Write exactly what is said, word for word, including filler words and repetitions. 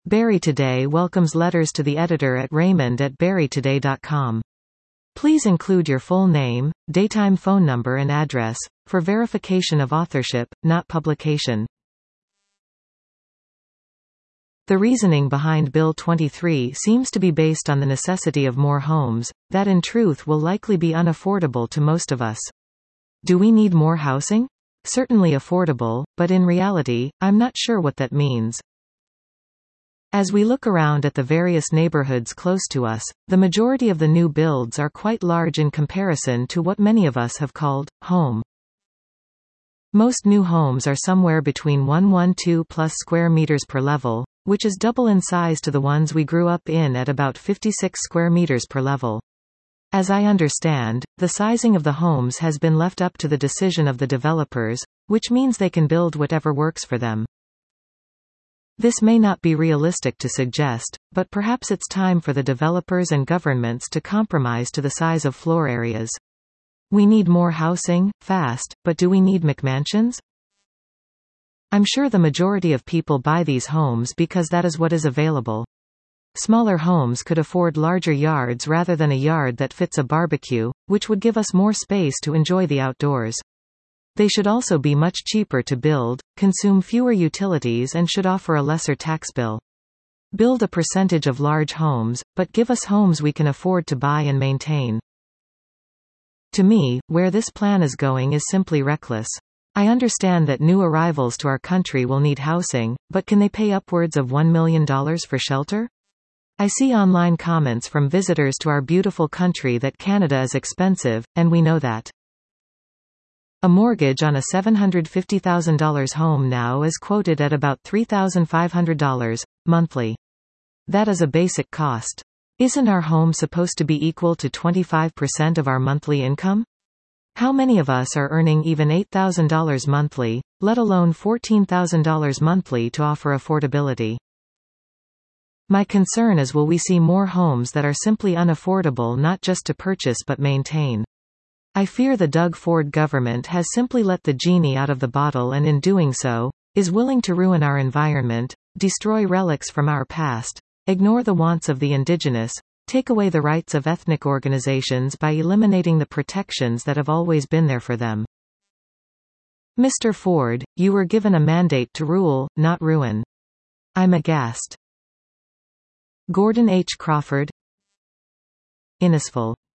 Barrie Today welcomes letters to the editor at raymond at barrie today dot com. Please include your full name, daytime phone number and address, for verification of authorship, not publication. The reasoning behind Bill twenty-three seems to be based on the necessity of more homes, that in truth will likely be unaffordable to most of us. Do we need more housing? Certainly affordable, but in reality, I'm not sure what that means. As we look around at the various neighborhoods close to us, the majority of the new builds are quite large in comparison to what many of us have called home. Most new homes are somewhere between one hundred twelve plus square meters per level, which is double in size to the ones we grew up in at about fifty-six square meters per level. As I understand, the sizing of the homes has been left up to the decision of the developers, which means they can build whatever works for them. This may not be realistic to suggest, but perhaps it's time for the developers and governments to compromise to the size of floor areas. We need more housing, fast, but do we need McMansions? I'm sure the majority of people buy these homes because that is what is available. Smaller homes could afford larger yards rather than a yard that fits a barbecue, which would give us more space to enjoy the outdoors. They should also be much cheaper to build, consume fewer utilities and should offer a lesser tax bill. Build a percentage of large homes, but give us homes we can afford to buy and maintain. To me, where this plan is going is simply reckless. I understand that new arrivals to our country will need housing, but can they pay upwards of one million dollars for shelter? I see online comments from visitors to our beautiful country that Canada is expensive, and we know that. A mortgage on a seven hundred fifty thousand dollar home now is quoted at about three thousand five hundred dollars, monthly. That is a basic cost. Isn't our home supposed to be equal to twenty-five percent of our monthly income? How many of us are earning even eight thousand dollars monthly, let alone fourteen thousand dollars monthly to offer affordability? My concern is, will we see more homes that are simply unaffordable not just to purchase but maintain? I fear the Doug Ford government has simply let the genie out of the bottle and in doing so, is willing to ruin our environment, destroy relics from our past, ignore the wants of the indigenous, take away the rights of ethnic organizations by eliminating the protections that have always been there for them. Mister Ford, you were given a mandate to rule, not ruin. I'm aghast. Gordon H. Crawford, Innisfil.